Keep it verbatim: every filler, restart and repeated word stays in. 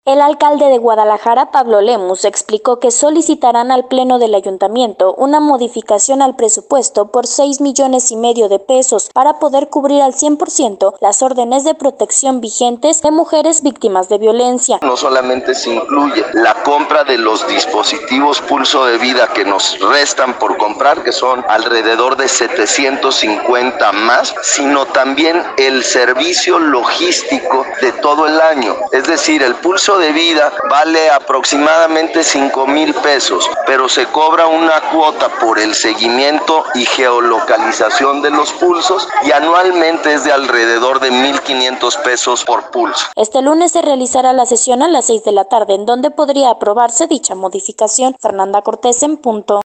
El alcalde de Guadalajara, Pablo Lemus, explicó que solicitarán al Pleno del Ayuntamiento una modificación al presupuesto por seis millones y medio de pesos para poder cubrir al cien por ciento las órdenes de protección vigentes de mujeres víctimas de violencia. No solamente se incluye la compra de los dispositivos pulso de vida que nos restan por comprar, que son alrededor de setecientos cincuenta más, sino también el servicio logístico de todo el año. Es decir, el pulso de vida vale aproximadamente cinco mil pesos, pero se cobra una cuota por el seguimiento y geolocalización de los pulsos y anualmente es de alrededor de mil quinientos pesos por pulso. Este lunes se realizará la sesión a las seis de la tarde, en donde podría aprobarse dicha modificación. Fernanda Cortés en punto.